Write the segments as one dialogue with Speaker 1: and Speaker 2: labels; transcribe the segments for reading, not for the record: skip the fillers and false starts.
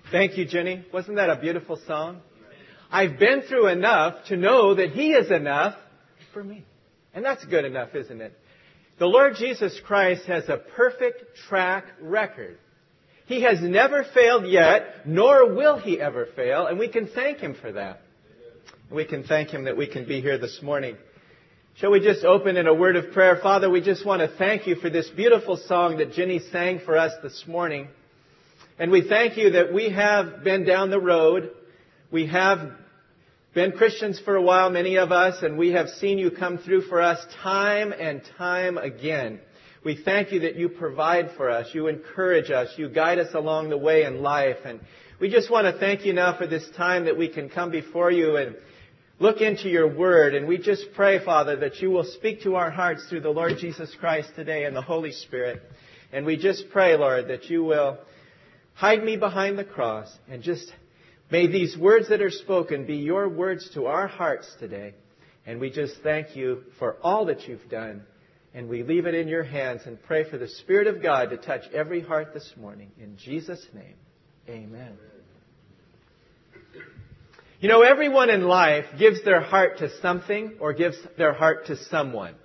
Speaker 1: Thank you, Jenny. Wasn't that a beautiful song? I've been through enough to know that He is enough for me. And that's good enough, isn't it? The Lord Jesus Christ has a perfect track record. He has never failed yet, nor will He ever fail, and we can thank Him for that. We can thank Him that we can be here this morning. Shall we just open in a word of prayer? Father, we just want to thank You for this beautiful song that Jenny sang for us this morning. And we thank You that we have been down the road. We have been Christians for a while, many of us, and we have seen You come through for us time and time again. We thank You that You provide for us. You encourage us. You guide us along the way in life. And we just want to thank You now for this time that we can come before You and look into Your Word. And we just pray, Father, that You will speak to our hearts through the Lord Jesus Christ today and the Holy Spirit. And we just pray, Lord, that You will hide me behind the cross, and just may these words that are spoken be Your words to our hearts today. And we just thank You for all that You've done. And we leave it in Your hands and pray for the Spirit of God to touch every heart this morning. In Jesus' name, amen. You know, everyone in life gives their heart to something or gives their heart to someone.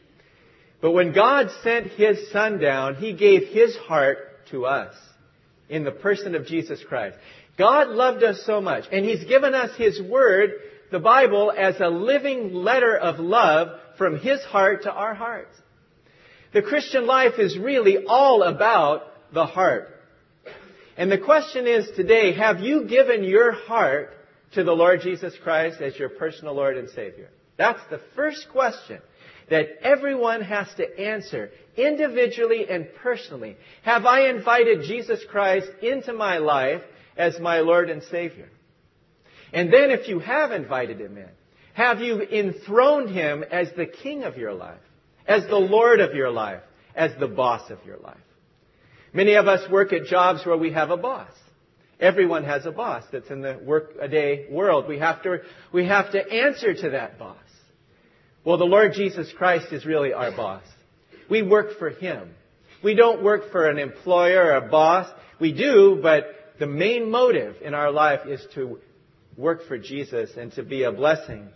Speaker 1: But when God sent His Son down, He gave His heart to us in the person of Jesus Christ. God loved us so much, and He's given us His Word, the Bible, as a living letter of love from His heart to our hearts. The Christian life is really all about the heart. And the question is today, have you given your heart to the Lord Jesus Christ as your personal Lord and Savior? That's the first question that everyone has to answer individually and personally. Have I invited Jesus Christ into my life as my Lord and Savior? And then if you have invited Him in, have you enthroned Him as the King of your life, as the Lord of your life, as the boss of your life? Many of us work at jobs where we have a boss. Everyone has a boss that's in the work-a-day world. We have to answer to that boss. Well, the Lord Jesus Christ is really our boss. We work for Him. We don't work for an employer or a boss. We do, but the main motive in our life is to work for Jesus and to be a blessing.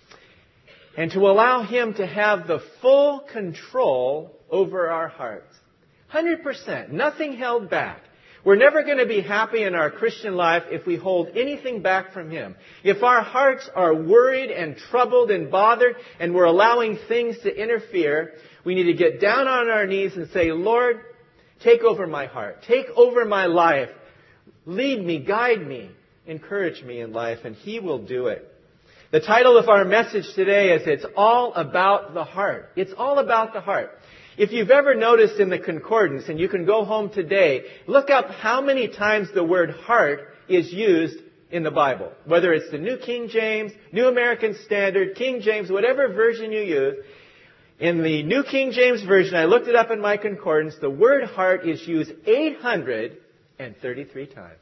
Speaker 1: And to allow Him to have the full control over our hearts. 100%. Nothing held back. We're never going to be happy in our Christian life if we hold anything back from Him. If our hearts are worried and troubled and bothered and we're allowing things to interfere, we need to get down on our knees and say, Lord, take over my heart. Take over my life. Lead me, guide me, encourage me in life, and He will do it. The title of our message today is It's All About the Heart. It's all about the heart. If you've ever noticed in the concordance, and you can go home today, look up how many times the word heart is used in the Bible. Whether it's the New King James, New American Standard, King James, whatever version you use. In the New King James Version, I looked it up in my concordance, the word heart is used 833 times.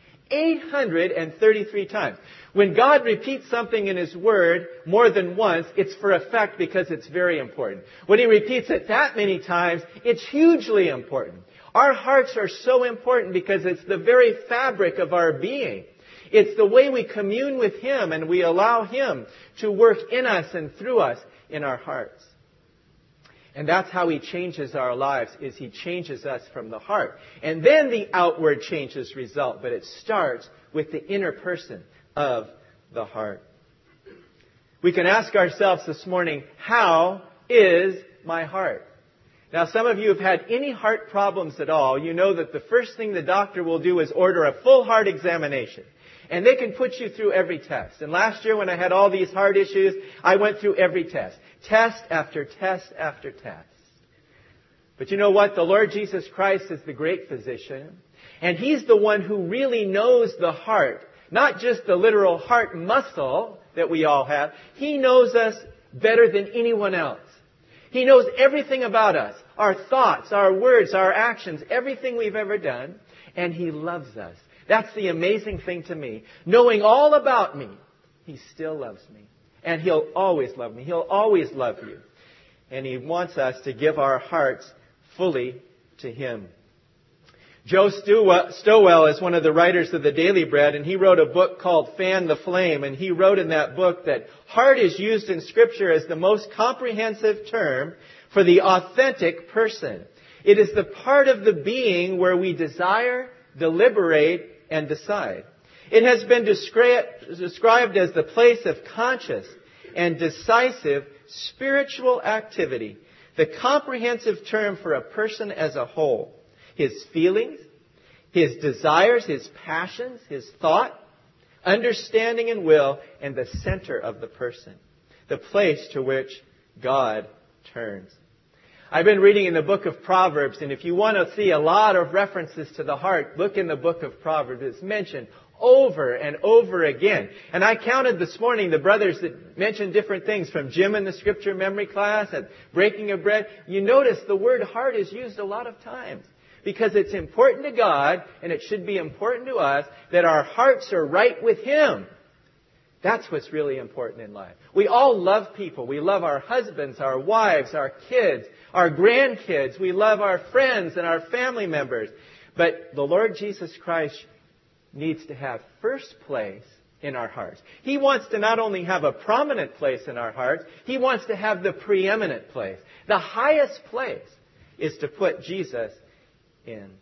Speaker 1: 833 times. When God repeats something in His Word more than once, it's for effect because it's very important. When He repeats it that many times, it's hugely important. Our hearts are so important because it's the very fabric of our being. It's the way we commune with Him and we allow Him to work in us and through us in our hearts. And that's how He changes our lives, is He changes us from the heart. And then the outward changes result, but it starts with the inner person of the heart. We can ask ourselves this morning, how is my heart? Now, some of you have had any heart problems at all. You know that the first thing the doctor will do is order a full heart examination. And they can put you through every test. And last year when I had all these heart issues, I went through every test. Test after test after test. But you know what? The Lord Jesus Christ is the great physician. And He's the one who really knows the heart. Not just the literal heart muscle that we all have. He knows us better than anyone else. He knows everything about us. Our thoughts, our words, our actions, everything we've ever done. And He loves us. That's the amazing thing to me. Knowing all about me, He still loves me. And He'll always love me. He'll always love you. And He wants us to give our hearts fully to Him. Joe Stowell is one of the writers of the Daily Bread, and he wrote a book called Fan the Flame, and he wrote in that book that heart is used in Scripture as the most comprehensive term for the authentic person. It is the part of the being where we desire, deliberate, and decide. It has been described as the place of conscious and decisive spiritual activity, the comprehensive term for a person as a whole. His feelings, his desires, his passions, his thought, understanding and will, and the center of the person, the place to which God turns. I've been reading in the book of Proverbs, and if you want to see a lot of references to the heart, look in the book of Proverbs. It's mentioned over and over again. And I counted this morning the brothers that mentioned different things from Jim in the scripture memory class and breaking of bread. You notice the word heart is used a lot of times because it's important to God, and it should be important to us, that our hearts are right with Him. That's what's really important in life. We all love people. We love our husbands, our wives, our kids, our grandkids. We love our friends and our family members. But the Lord Jesus Christ needs to have first place in our hearts. He wants to not only have a prominent place in our hearts, He wants to have the preeminent place. The highest place is to put Jesus in.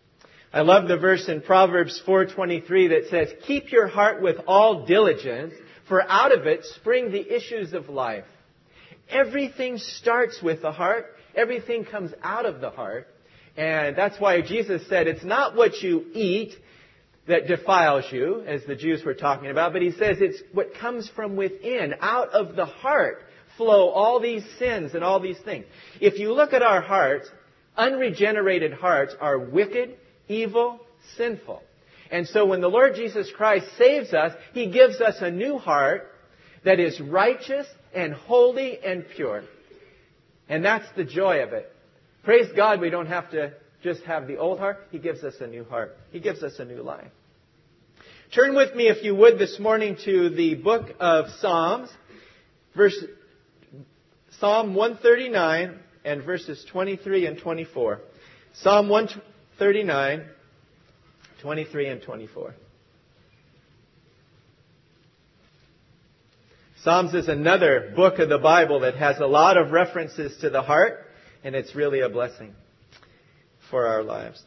Speaker 1: I love the verse in Proverbs 4:23 that says, "Keep your heart with all diligence, for out of it spring the issues of life." Everything starts with the heart. Everything comes out of the heart. And that's why Jesus said it's not what you eat that defiles you, as the Jews were talking about, but He says it's what comes from within. Out of the heart flow all these sins and all these things. If you look at our hearts, unregenerated hearts are wicked, evil, sinful. And so when the Lord Jesus Christ saves us, He gives us a new heart that is righteous and holy and pure. And that's the joy of it. Praise God, we don't have to just have the old heart. He gives us a new heart. He gives us a new life. Turn with me, if you would, this morning to the book of Psalms, Psalm 139 and verses 23 and 24. Psalm 139, 23 and 24. Psalms is another book of the Bible that has a lot of references to the heart, and it's really a blessing for our lives.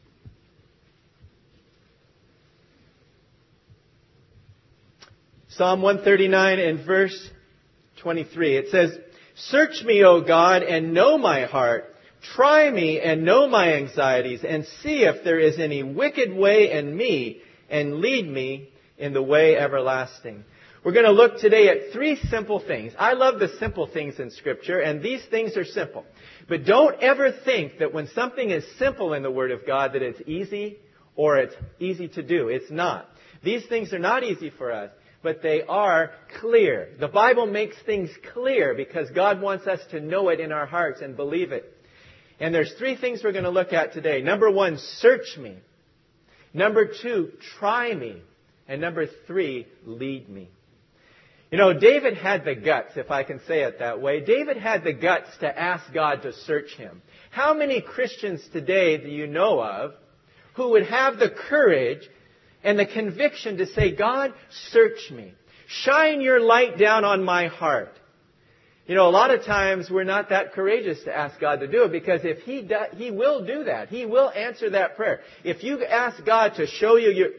Speaker 1: Psalm 139 and verse 23. It says, "Search me, O God, and know my heart. Try me and know my anxieties, and see if there is any wicked way in me, and lead me in the way everlasting." We're going to look today at three simple things. I love the simple things in Scripture, and these things are simple. But don't ever think that when something is simple in the Word of God that it's easy or it's easy to do. It's not. These things are not easy for us, but they are clear. The Bible makes things clear because God wants us to know it in our hearts and believe it. And there's three things we're going to look at today. Number one, search me. Number two, try me. And number three, lead me. You know, David had the guts, if I can say it that way. David had the guts to ask God to search him. How many Christians today do you know of who would have the courage and the conviction to say, "God, search me. Shine your light down on my heart"? You know, a lot of times we're not that courageous to ask God to do it because if He does, He will do that. He will answer that prayer. If you ask God to show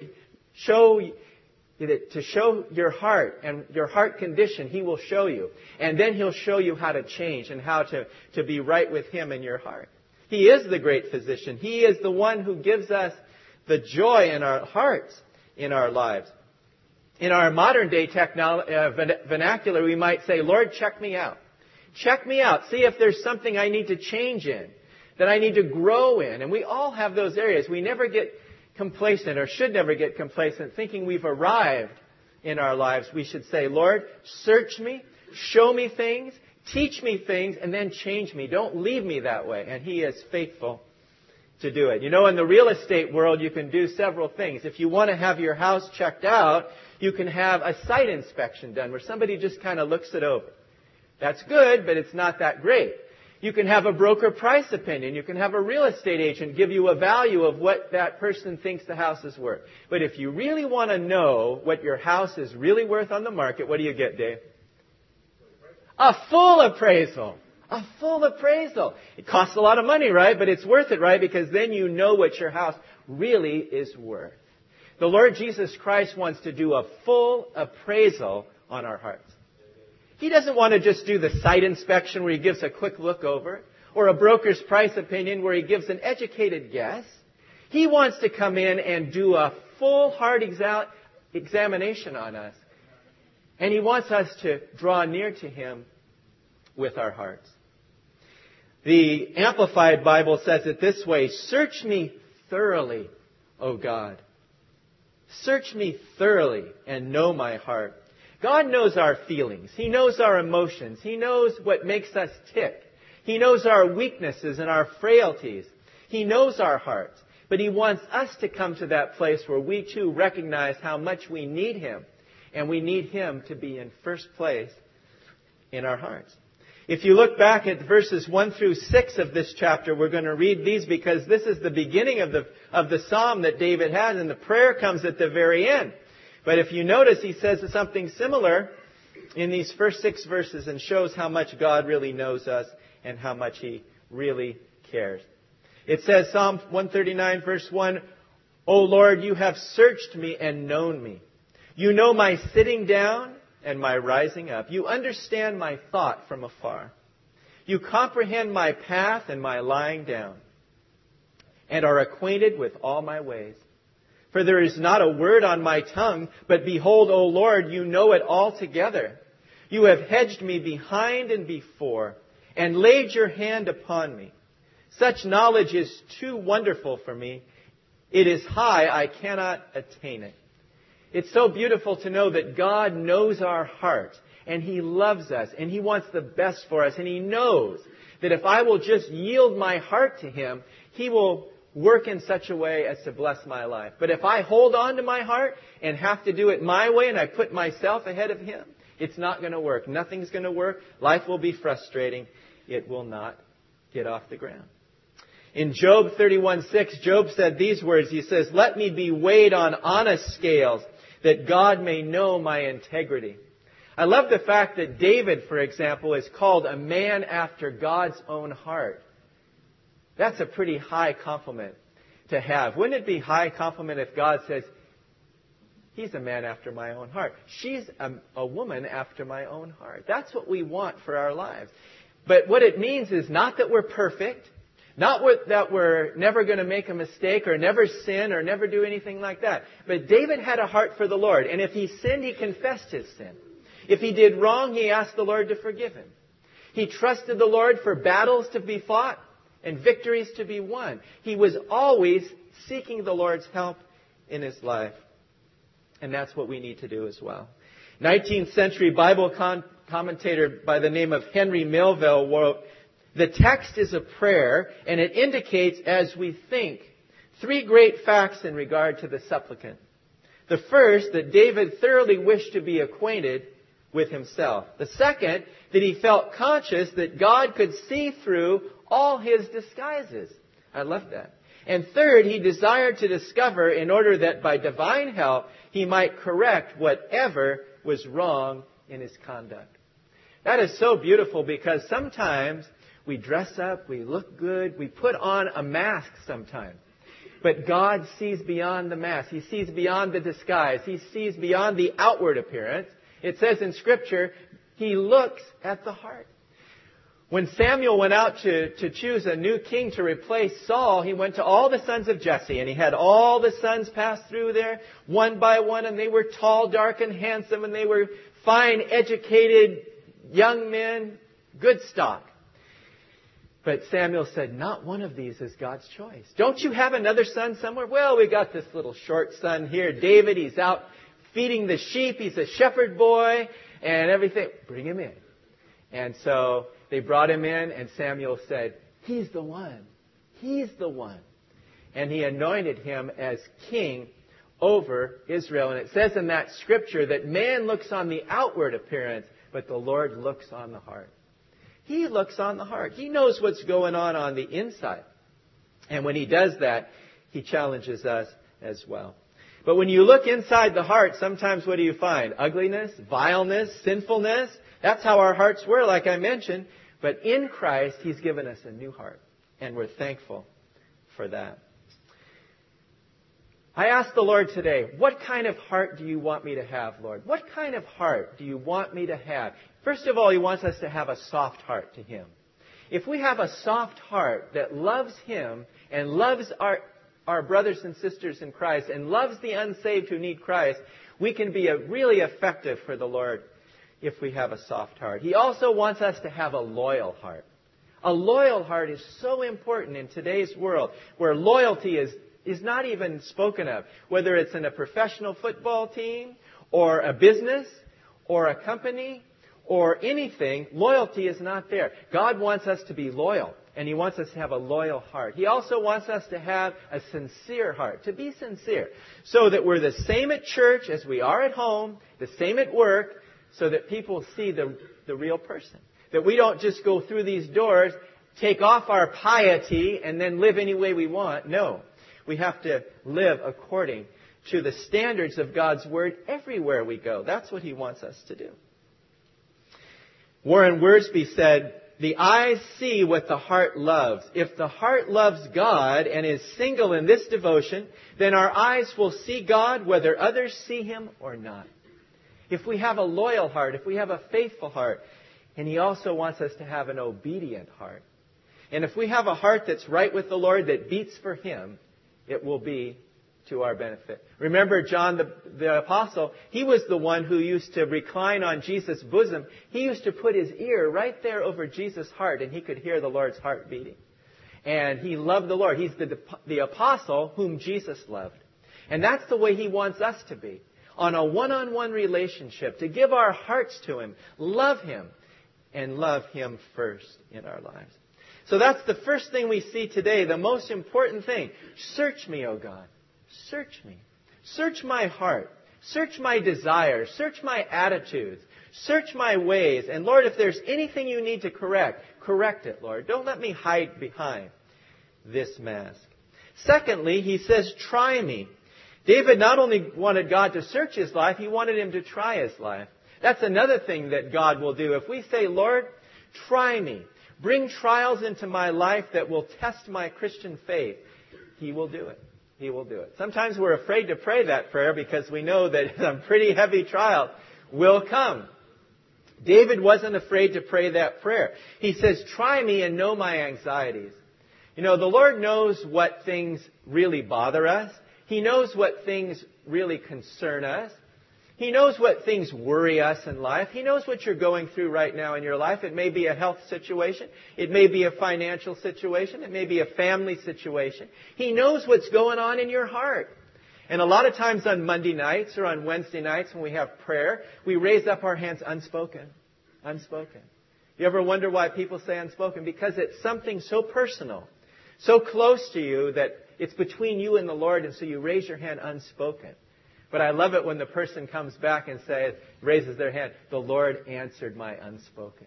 Speaker 1: your heart and your heart condition, He will show you. And then He'll show you how to change and how to be right with Him in your heart. He is the great physician. He is the one who gives us the joy in our hearts, in our lives. In our modern day vernacular, we might say, "Lord, check me out. Check me out. See if there's something I need to change in, that I need to grow in." And we all have those areas. We never get complacent, or should never get complacent, thinking we've arrived in our lives. We should say, "Lord, search me, show me things, teach me things, and then change me. Don't leave me that way." And He is faithful to do it. You know, in the real estate world, you can do several things. If you want to have your house checked out, you can have a site inspection done where somebody just kind of looks it over. That's good, but it's not that great. You can have a broker price opinion. You can have a real estate agent give you a value of what that person thinks the house is worth. But if you really want to know what your house is really worth on the market, what do you get, Dave? A full appraisal. A full appraisal. It costs a lot of money, right? But it's worth it, right? Because then you know what your house really is worth. The Lord Jesus Christ wants to do a full appraisal on our hearts. He doesn't want to just do the site inspection where He gives a quick look over, or a broker's price opinion where He gives an educated guess. He wants to come in and do a full, hard examination on us. And He wants us to draw near to Him with our hearts. The Amplified Bible says it this way: "Search me thoroughly, O God. Search me thoroughly and know my heart." God knows our feelings. He knows our emotions. He knows what makes us tick. He knows our weaknesses and our frailties. He knows our hearts. But He wants us to come to that place where we too recognize how much we need Him. And we need Him to be in first place in our hearts. If you look back at verses 1 through 6 of this chapter, we're going to read these because this is the beginning of the psalm that David had, and the prayer comes at the very end. But if you notice, he says something similar in these first 6 verses and shows how much God really knows us and how much He really cares. It says, Psalm 139 verse 1, "O Lord, you have searched me and known me. You know my sitting down and my rising up. You understand my thought from afar. You comprehend my path and my lying down, and are acquainted with all my ways. For there is not a word on my tongue, but behold, O Lord, you know it altogether. You have hedged me behind and before, and laid your hand upon me. Such knowledge is too wonderful for me. It is high, I cannot attain it." It's so beautiful to know that God knows our heart, and He loves us, and He wants the best for us, and He knows that if I will just yield my heart to Him, He will work in such a way as to bless my life. But if I hold on to my heart and have to do it my way, and I put myself ahead of Him, it's not going to work. Nothing's going to work. Life will be frustrating. It will not get off the ground. In Job 31:6, Job said these words. He says, "Let me be weighed on honest scales, that God may know my integrity." I love the fact that David, for example, is called a man after God's own heart. That's a pretty high compliment to have. Wouldn't it be high compliment if God says, "He's a man after my own heart. She's a woman after my own heart." That's what we want for our lives. But what it means is not that we're perfect, not that we're never going to make a mistake or never sin or never do anything like that. But David had a heart for the Lord. And if he sinned, he confessed his sin. If he did wrong, he asked the Lord to forgive him. He trusted the Lord for battles to be fought and victories to be won. He was always seeking the Lord's help in his life. And that's what we need to do as well. 19th century Bible commentator by the name of Henry Melville wrote, "The text is a prayer, and it indicates, as we think, 3 great facts in regard to the supplicant. The first, that David thoroughly wished to be acquainted with himself. The second, that he felt conscious that God could see through all his disguises." I love that. And third, he desired to discover in order that by divine help he might correct whatever was wrong in his conduct. That is so beautiful because sometimes we dress up, we look good, we put on a mask sometimes. But God sees beyond the mask. He sees beyond the disguise. He sees beyond the outward appearance. It says in Scripture, He looks at the heart. When Samuel went out to choose a new king to replace Saul, he went to all the sons of Jesse, and he had all the sons pass through there one by one, and they were tall, dark, and handsome, and they were fine, educated young men, good stock. But Samuel said, "Not one of these is God's choice. Don't you have another son somewhere?" "Well, we got this little short son here, David. He's out feeding the sheep. He's a shepherd boy and everything. Bring him in." And so they brought him in, and Samuel said, "He's the one. He's the one." And he anointed him as king over Israel. And it says in that scripture that man looks on the outward appearance, but the Lord looks on the heart. He looks on the heart. He knows what's going on the inside. And when He does that, He challenges us as well. But when you look inside the heart, sometimes what do you find? Ugliness, vileness, sinfulness. That's how our hearts were, like I mentioned. But in Christ, He's given us a new heart. And we're thankful for that. I asked the Lord today, what kind of heart do you want me to have, Lord? What kind of heart do you want me to have? First of all, He wants us to have a soft heart to Him. If we have a soft heart that loves Him and loves our brothers and sisters in Christ and loves the unsaved who need Christ, we can be really effective for the Lord if we have a soft heart. He also wants us to have a loyal heart. A loyal heart is so important in today's world where loyalty is not even spoken of. Whether it's in a professional football team or a business or a company or anything, loyalty is not there. God wants us to be loyal, and He wants us to have a loyal heart. He also wants us to have a sincere heart, to be sincere, so that we're the same at church as we are at home, the same at work, so that people see the real person. That we don't just go through these doors, take off our piety, and then live any way we want. No. We have to live according to the standards of God's Word everywhere we go. That's what He wants us to do. Warren Wiersbe said, "The eyes see what the heart loves. If the heart loves God and is single in this devotion, then our eyes will see God whether others see Him or not." If we have a loyal heart, if we have a faithful heart, and He also wants us to have an obedient heart. And if we have a heart that's right with the Lord, that beats for Him, it will be to our benefit. Remember John the Apostle, he was the one who used to recline on Jesus' bosom. He used to put his ear right there over Jesus' heart, and he could hear the Lord's heart beating. And he loved the Lord. He's the apostle whom Jesus loved. And that's the way He wants us to be. On a one-on-one relationship, to give our hearts to Him, love Him, and love Him first in our lives. So that's the first thing we see today, the most important thing. Search me, O God. Search me. Search my heart. Search my desires. Search my attitudes. Search my ways. And Lord, if there's anything you need to correct, correct it, Lord. Don't let me hide behind this mask. Secondly, he says, try me. David not only wanted God to search his life, he wanted Him to try his life. That's another thing that God will do. If we say, Lord, try me. Bring trials into my life that will test my Christian faith, He will do it. He will do it. Sometimes we're afraid to pray that prayer because we know that some pretty heavy trial will come. David wasn't afraid to pray that prayer. He says, try me and know my anxieties. You know, the Lord knows what things really bother us. He knows what things really concern us. He knows what things worry us in life. He knows what you're going through right now in your life. It may be a health situation. It may be a financial situation. It may be a family situation. He knows what's going on in your heart. And a lot of times on Monday nights or on Wednesday nights when we have prayer, we raise up our hands unspoken. Unspoken. You ever wonder why people say unspoken? Because it's something so personal, so close to you that it's between you and the Lord, and so you raise your hand unspoken. But I love it when the person comes back and raises their hand, the Lord answered my unspoken.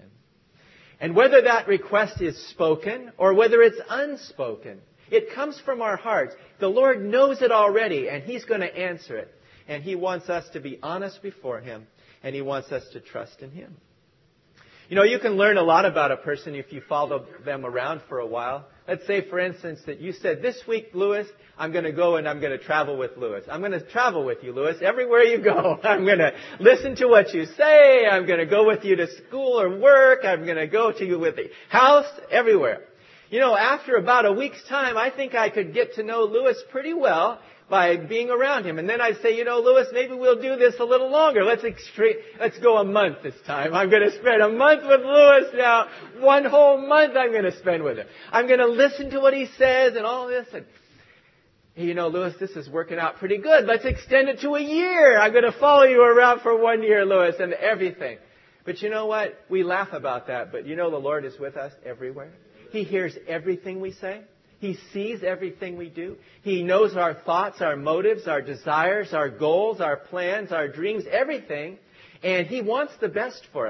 Speaker 1: And whether that request is spoken or whether it's unspoken, it comes from our hearts. The Lord knows it already, and He's going to answer it. And He wants us to be honest before Him, and He wants us to trust in Him. You know, you can learn a lot about a person if you follow them around for a while. Let's say, for instance, that you said, this week, Lewis, I'm going to go and I'm going to travel with Lewis. I'm going to travel with you, Lewis, everywhere you go. I'm going to listen to what you say. I'm going to go with you to school or work. I'm going to go to you with the house, everywhere. You know, after about a week's time, I think I could get to know Lewis pretty well by being around him. And then I'd say, you know, Lewis, maybe we'll do this a little longer. Let's go a month this time. I'm going to spend a month with Lewis now. One whole month I'm going to spend with him. I'm going to listen to what he says and all this. And, you know, Lewis, this is working out pretty good. Let's extend it to a year. I'm going to follow you around for 1 year, Lewis, and everything. But you know what? We laugh about that. But you know the Lord is with us everywhere. He hears everything we say. He sees everything we do. He knows our thoughts, our motives, our desires, our goals, our plans, our dreams, everything. And He wants the best for us.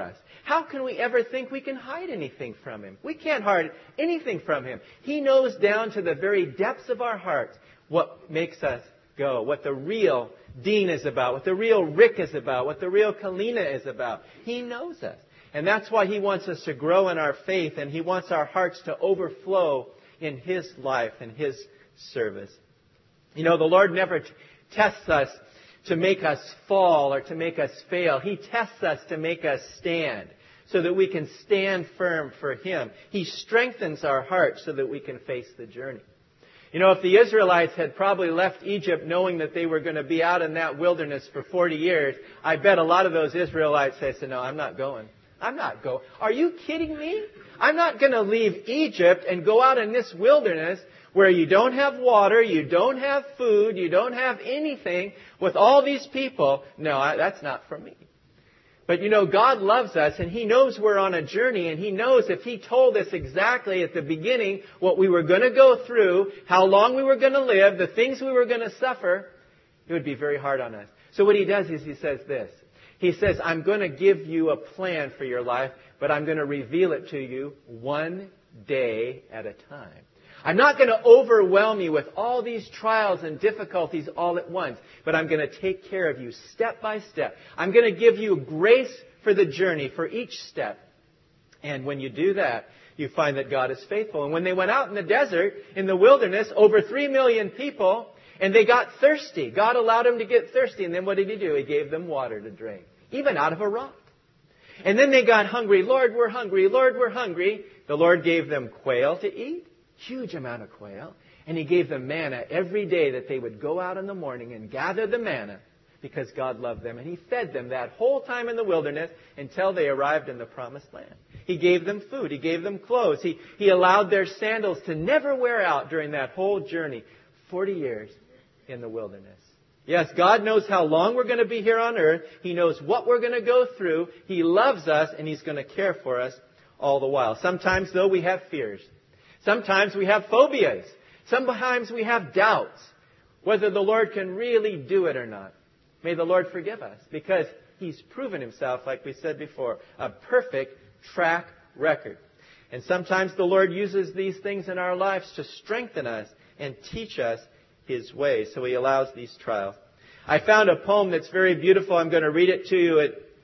Speaker 1: How can we ever think we can hide anything from Him? We can't hide anything from Him. He knows down to the very depths of our hearts what makes us go, what the real Dean is about, what the real Rick is about, what the real Kalina is about. He knows us. And that's why He wants us to grow in our faith, and He wants our hearts to overflow in His life and His service. You know, the Lord never tests us to make us fall or to make us fail. He tests us to make us stand so that we can stand firm for Him. He strengthens our hearts so that we can face the journey. You know, if the Israelites had probably left Egypt knowing that they were going to be out in that wilderness for 40 years, I bet a lot of those Israelites said, no, I'm not going. I'm not going. Are you kidding me? I'm not going to leave Egypt and go out in this wilderness where you don't have water, you don't have food, you don't have anything with all these people. No, that's not for me. But you know, God loves us, and He knows we're on a journey, and He knows if He told us exactly at the beginning what we were going to go through, how long we were going to live, the things we were going to suffer, it would be very hard on us. So what He does is He says this. He says, I'm going to give you a plan for your life, but I'm going to reveal it to you one day at a time. I'm not going to overwhelm you with all these trials and difficulties all at once, but I'm going to take care of you step by step. I'm going to give you grace for the journey, for each step. And when you do that, you find that God is faithful. And when they went out in the desert, in the wilderness, over 3 million people, and they got thirsty. God allowed them to get thirsty. And then what did He do? He gave them water to drink, even out of a rock. And then they got hungry. Lord, we're hungry. Lord, we're hungry. The Lord gave them quail to eat. Huge amount of quail. And He gave them manna every day that they would go out in the morning and gather the manna because God loved them. And He fed them that whole time in the wilderness until they arrived in the promised land. He gave them food. He gave them clothes. He allowed their sandals to never wear out during that whole journey. 40 years in the wilderness. Yes, God knows how long we're going to be here on earth. He knows what we're going to go through. He loves us, and He's going to care for us all the while. Sometimes, though, we have fears. Sometimes we have phobias. Sometimes we have doubts whether the Lord can really do it or not. May the Lord forgive us, because He's proven Himself, like we said before, a perfect track record. And sometimes the Lord uses these things in our lives to strengthen us and teach us His ways. So He allows these trials. I found a poem that's very beautiful. I'm going to read it to you.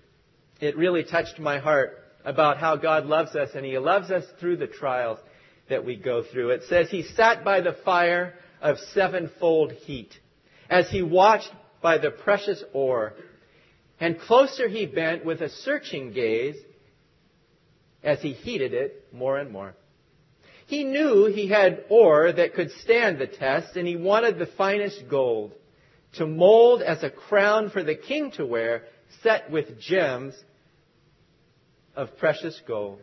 Speaker 1: It really touched my heart about how God loves us, and He loves us through the trials that we go through. It says, He sat by the fire of sevenfold heat as He watched by the precious ore, and closer He bent with a searching gaze as He heated it more and more. He knew He had ore that could stand the test, and He wanted the finest gold to mold as a crown for the king to wear, set with gems of precious gold.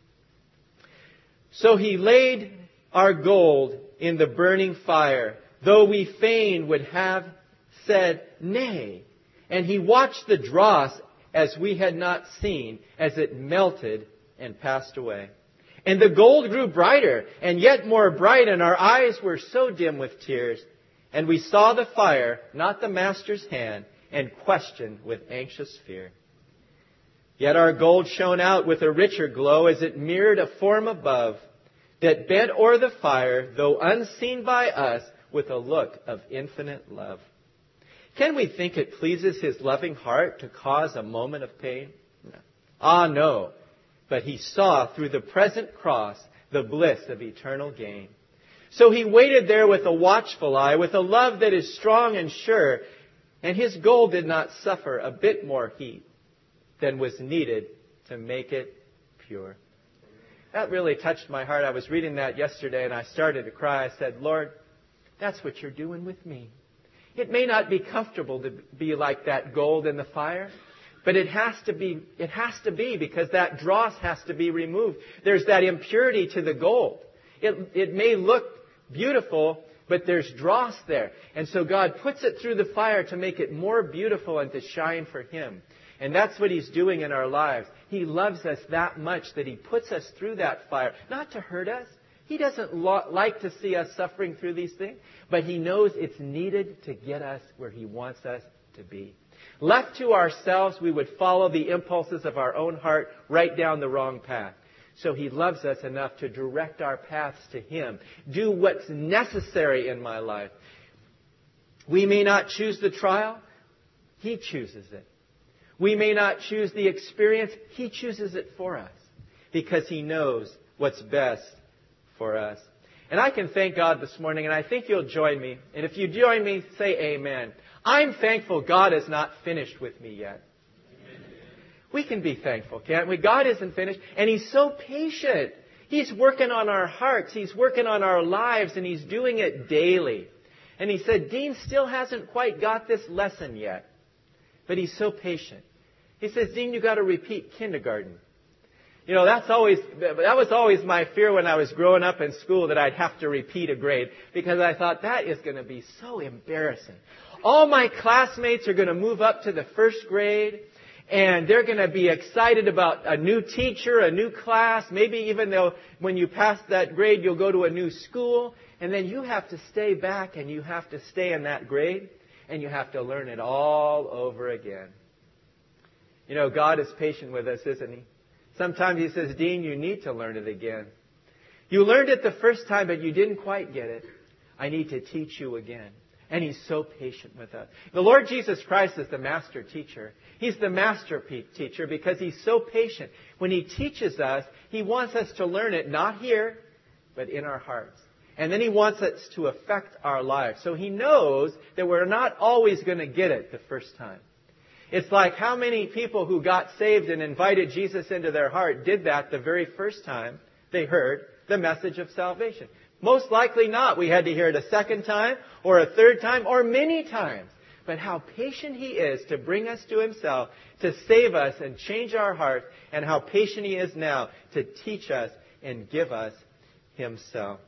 Speaker 1: So He laid our gold in the burning fire, though we fain would have said nay. And He watched the dross as we had not seen, as it melted and passed away. And the gold grew brighter and yet more bright, and our eyes were so dim with tears. And we saw the fire, not the Master's hand, and questioned with anxious fear. Yet our gold shone out with a richer glow as it mirrored a form above that bent o'er the fire, though unseen by us, with a look of infinite love. Can we think it pleases His loving heart to cause a moment of pain? No. Ah, no. But He saw through the present cross the bliss of eternal gain. So He waited there with a watchful eye, with a love that is strong and sure, and His gold did not suffer a bit more heat than was needed to make it pure. That really touched my heart. I was reading that yesterday and I started to cry. I said, Lord, that's what You're doing with me. It may not be comfortable to be like that gold in the fire, but it has to be because that dross has to be removed. There's that impurity to the gold. It may look beautiful, but there's dross there. And so God puts it through the fire to make it more beautiful and to shine for Him. And that's what He's doing in our lives. He loves us that much that He puts us through that fire, not to hurt us. He doesn't like to see us suffering through these things, but He knows it's needed to get us where He wants us to be. Left to ourselves, we would follow the impulses of our own heart right down the wrong path. So He loves us enough to direct our paths to Him. Do what's necessary in my life. We may not choose the trial. He chooses it. We may not choose the experience. He chooses it for us because He knows what's best for us. And I can thank God this morning, and I think you'll join me. And if you join me, say amen. I'm thankful God is not finished with me yet. We can be thankful, can't we? God isn't finished, and He's so patient. He's working on our hearts. He's working on our lives, and He's doing it daily. And He said, Dean still hasn't quite got this lesson yet. But He's so patient. He says, Dean, you got to repeat kindergarten. You know, that was always my fear when I was growing up in school, that I'd have to repeat a grade, because I thought that is going to be so embarrassing. All my classmates are going to move up to the first grade, and they're going to be excited about a new teacher, a new class. Maybe even though when you pass that grade, you'll go to a new school. And then you have to stay back and you have to stay in that grade. And you have to learn it all over again. You know, God is patient with us, isn't He? Sometimes He says, Dean, you need to learn it again. You learned it the first time, but you didn't quite get it. I need to teach you again. And He's so patient with us. The Lord Jesus Christ is the master teacher. He's the master teacher because He's so patient. When He teaches us, He wants us to learn it not here, but in our hearts. And then He wants it to affect our lives. So He knows that we're not always going to get it the first time. It's like how many people who got saved and invited Jesus into their heart did that the very first time they heard the message of salvation. Most likely not. We had to hear it a second time or a third time or many times. But how patient He is to bring us to Himself, to save us and change our heart, and how patient He is now to teach us and give us Himself.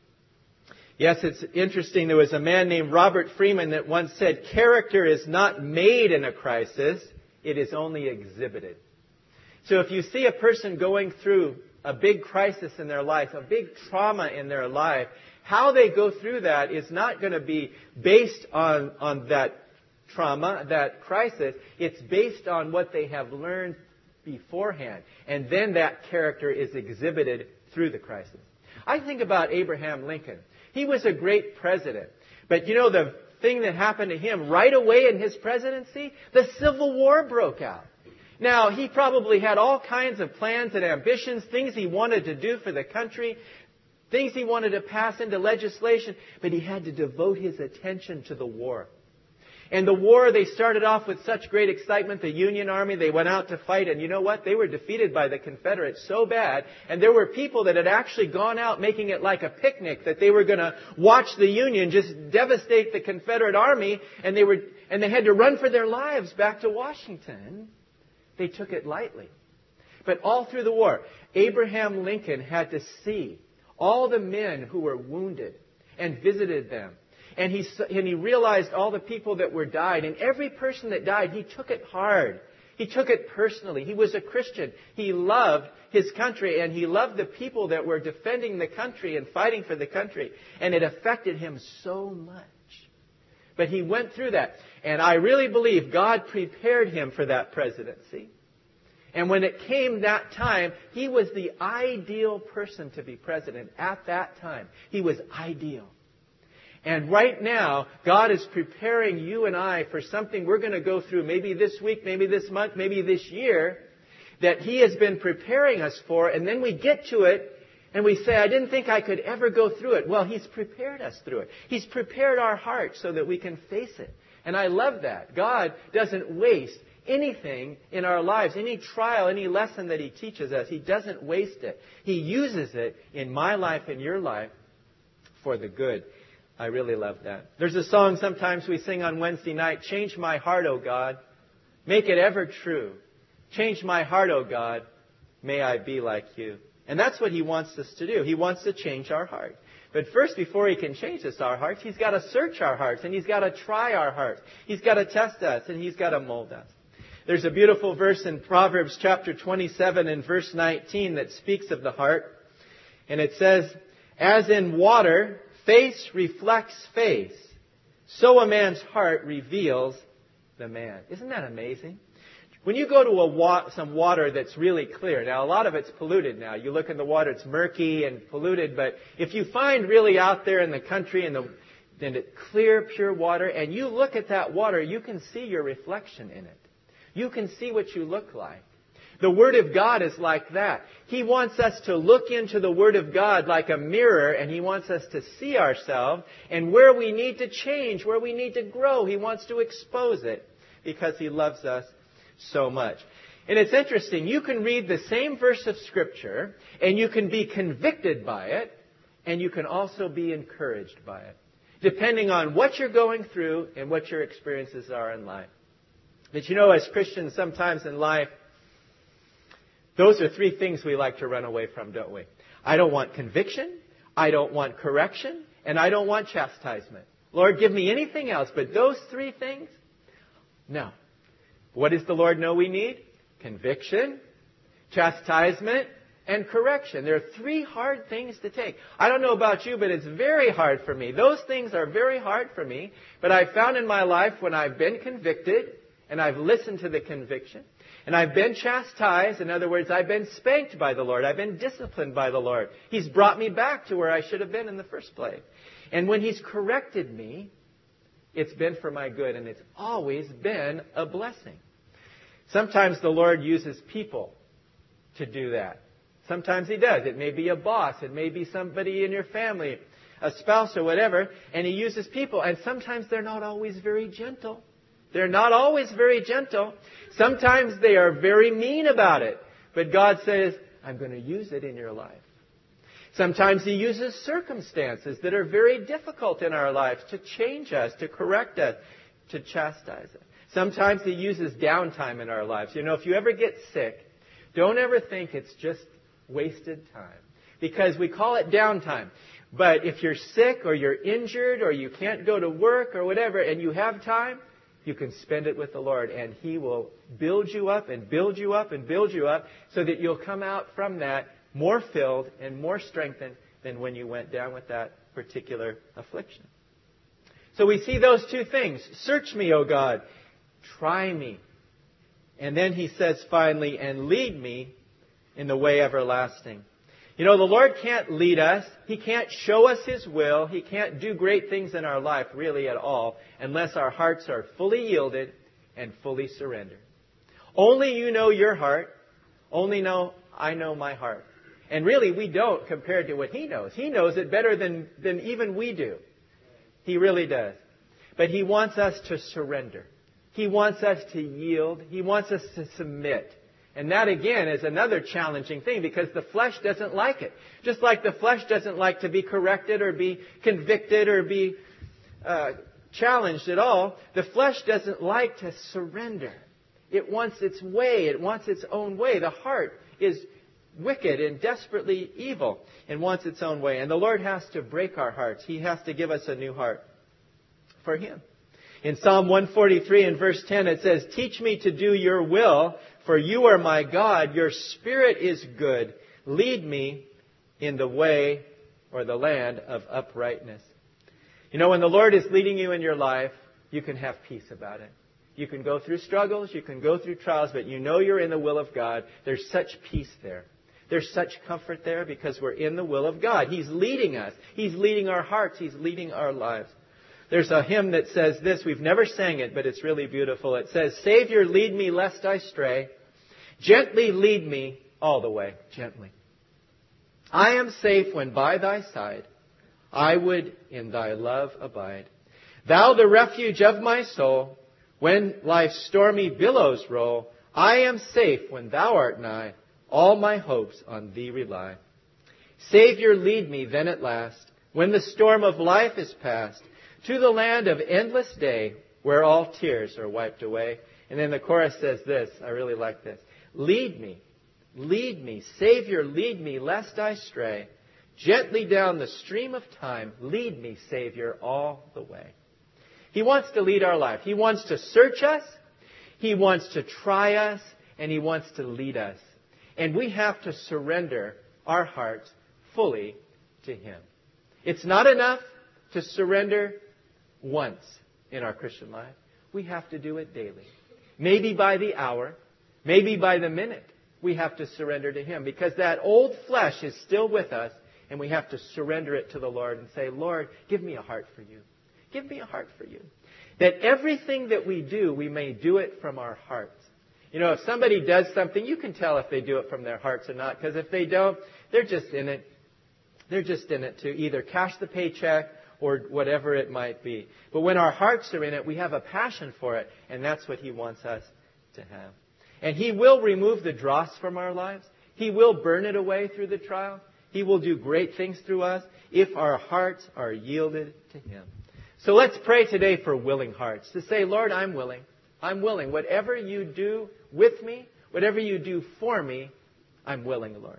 Speaker 1: Yes, it's interesting. There was a man named Robert Freeman that once said, character is not made in a crisis, it is only exhibited. So if you see a person going through a big crisis in their life, a big trauma in their life, how they go through that is not going to be based on that trauma, that crisis. It's based on what they have learned beforehand. And then that character is exhibited through the crisis. I think about Abraham Lincoln. He was a great president. But you know the thing that happened to him right away in his presidency? The Civil War broke out. Now, he probably had all kinds of plans and ambitions, things he wanted to do for the country, things he wanted to pass into legislation, but he had to devote his attention to the war. And the war, they started off with such great excitement. The Union Army, they went out to fight, and you know what? They were defeated by the Confederates so bad. And there were people that had actually gone out making it like a picnic, that they were going to watch the Union just devastate the Confederate Army, and they had to run for their lives back to Washington. They took it lightly. But all through the war, Abraham Lincoln had to see all the men who were wounded and visited them. And he realized all the people that were died. And every person that died, he took it hard. He took it personally. He was a Christian. He loved his country, and he loved the people that were defending the country and fighting for the country. And it affected him so much. But he went through that. And I really believe God prepared him for that presidency. And when it came that time, he was the ideal person to be president at that time. He was ideal. And right now, God is preparing you and I for something we're going to go through maybe this week, maybe this month, maybe this year, that He has been preparing us for. And then we get to it and we say, I didn't think I could ever go through it. Well, He's prepared us through it. He's prepared our hearts so that we can face it. And I love that. God doesn't waste anything in our lives, any trial, any lesson that He teaches us. He doesn't waste it. He uses it in my life and your life for the good. I really love that. There's a song sometimes we sing on Wednesday night, Change my heart, O God. Make it ever true. Change my heart, O God. May I be like you. And that's what He wants us to do. He wants to change our heart. But first, before He can change our hearts, He's got to search our hearts. And He's got to try our hearts. He's got to test us. And He's got to mold us. There's a beautiful verse in Proverbs chapter 27 and verse 19 that speaks of the heart. And it says, as in water, face reflects face, so a man's heart reveals the man. Isn't that amazing? When you go to some water that's really clear, now a lot of it's polluted now. You look in the water, it's murky and polluted, but if you find really out there in the country in the clear, pure water, and you look at that water, you can see your reflection in it. You can see what you look like. The Word of God is like that. He wants us to look into the Word of God like a mirror, and He wants us to see ourselves, and where we need to change, where we need to grow, He wants to expose it because He loves us so much. And it's interesting. You can read the same verse of Scripture, and you can be convicted by it, and you can also be encouraged by it, depending on what you're going through and what your experiences are in life. But you know, as Christians, sometimes in life, those are three things we like to run away from, don't we? I don't want conviction, I don't want correction, and I don't want chastisement. Lord, give me anything else, but those three things? No. What does the Lord know we need? Conviction, chastisement, and correction. There are three hard things to take. I don't know about you, but it's very hard for me. Those things are very hard for me, but I've found in my life when I've been convicted, and I've listened to the conviction, and I've been chastised. In other words, I've been spanked by the Lord. I've been disciplined by the Lord. He's brought me back to where I should have been in the first place. And when He's corrected me, it's been for my good, and it's always been a blessing. Sometimes the Lord uses people to do that. Sometimes He does. It may be a boss. It may be somebody in your family, a spouse or whatever, and He uses people. And sometimes they're not always very gentle. They're not always very gentle. Sometimes they are very mean about it. But God says, I'm going to use it in your life. Sometimes He uses circumstances that are very difficult in our lives to change us, to correct us, to chastise us. Sometimes He uses downtime in our lives. You know, if you ever get sick, don't ever think it's just wasted time. Because we call it downtime. But if you're sick or you're injured or you can't go to work or whatever and you have time, you can spend it with the Lord, and He will build you up and build you up and build you up so that you'll come out from that more filled and more strengthened than when you went down with that particular affliction. So we see those two things. Search me, O God. Try me. And then He says finally, and lead me in the way everlasting. You know, the Lord can't lead us. He can't show us His will. He can't do great things in our life really at all unless our hearts are fully yielded and fully surrendered. Only you know your heart. Only I know my heart. And really we don't compared to what He knows. He knows it better than even we do. He really does. But He wants us to surrender. He wants us to yield. He wants us to submit. And that, again, is another challenging thing because the flesh doesn't like it. Just like the flesh doesn't like to be corrected or be convicted or be challenged at all, the flesh doesn't like to surrender. It wants its way. It wants its own way. The heart is wicked and desperately evil and wants its own way. And the Lord has to break our hearts. He has to give us a new heart for Him. In Psalm 143 and verse 10 it says, teach me to do your will, for you are my God. Your Spirit is good. Lead me in the way or the land of uprightness. You know, when the Lord is leading you in your life, you can have peace about it. You can go through struggles, you can go through trials, but you know you're in the will of God. There's such peace there. There's such comfort there because we're in the will of God. He's leading us. He's leading our hearts. He's leading our lives. There's a hymn that says this. We've never sang it, but it's really beautiful. It says, Savior, lead me lest I stray. Gently lead me all the way. Gently. I am safe when by Thy side. I would in Thy love abide. Thou the refuge of my soul. When life's stormy billows roll. I am safe when Thou art nigh. All my hopes on Thee rely. Savior, lead me then at last. When the storm of life is past. To the land of endless day, where all tears are wiped away. And then the chorus says this. I really like this. Lead me, Savior, lead me, lest I stray. Gently down the stream of time, lead me, Savior, all the way. He wants to lead our life. He wants to search us. He wants to try us. And He wants to lead us. And we have to surrender our hearts fully to Him. It's not enough to surrender once in our Christian life. we have to do it daily. Maybe by the hour, maybe by the minute, we have to surrender to Him. Because that old flesh is still with us, and we have to surrender it to the Lord and say, Lord, give me a heart for you. Give me a heart for you. That everything that we do, we may do it from our hearts. You know, if somebody does something, you can tell if they do it from their hearts or not. Because if they don't, they're just in it. They're just in it to either cash the paycheck or whatever it might be. But when our hearts are in it, we have a passion for it. And that's what He wants us to have. And He will remove the dross from our lives. He will burn it away through the trial. He will do great things through us if our hearts are yielded to Him. So let's pray today for willing hearts. To say, Lord, I'm willing. I'm willing. Whatever you do with me, whatever you do for me, I'm willing, Lord.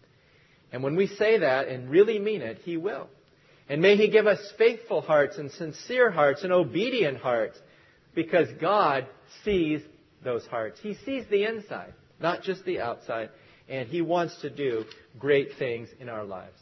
Speaker 1: And when we say that and really mean it, He will. And may He give us faithful hearts and sincere hearts and obedient hearts, because God sees those hearts. He sees the inside, not just the outside. And He wants to do great things in our lives.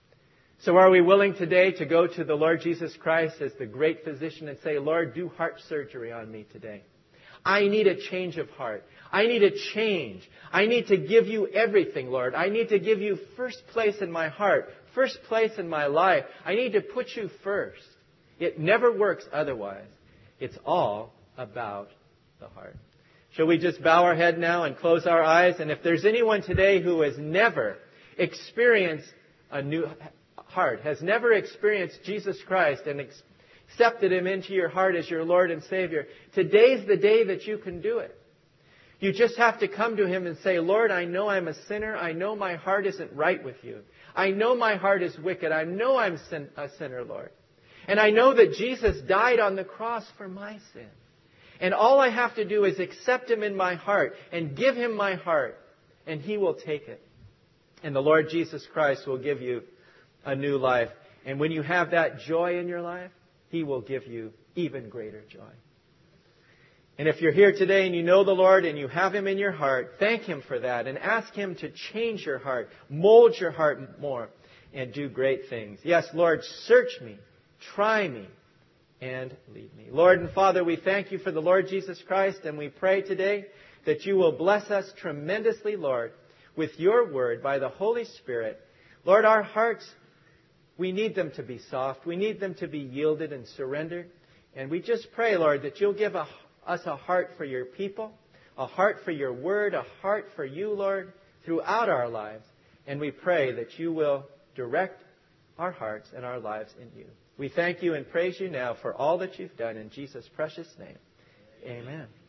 Speaker 1: So are we willing today to go to the Lord Jesus Christ as the great physician and say, Lord, do heart surgery on me today. I need a change of heart. I need a change. I need to give you everything, Lord. I need to give you first place in my heart, first place in my life. I need to put you first. It never works otherwise. It's all about the heart. Shall we just bow our head now and close our eyes? And if there's anyone today who has never experienced a new heart, has never experienced Jesus Christ and accepted Him into your heart as your Lord and Savior, today's the day that you can do it. You just have to come to Him and say, Lord, I know I'm a sinner. I know my heart isn't right with you. I know my heart is wicked. I know I'm a sinner, Lord. And I know that Jesus died on the cross for my sin. And all I have to do is accept Him in my heart and give Him my heart, and He will take it. And the Lord Jesus Christ will give you a new life. And when you have that joy in your life, He will give you even greater joy. And if you're here today and you know the Lord and you have Him in your heart, thank Him for that and ask Him to change your heart, mold your heart more, and do great things. Yes, Lord, search me, try me, and lead me. Lord and Father, we thank You for the Lord Jesus Christ, and we pray today that You will bless us tremendously, Lord, with Your word by the Holy Spirit. Lord, our hearts, we need them to be soft. We need them to be yielded and surrendered. And we just pray, Lord, that You'll give us a heart for Your people, a heart for Your word, a heart for You, Lord, throughout our lives. And we pray that You will direct our hearts and our lives in You. We thank You and praise You now for all that You've done in Jesus' precious name. Amen.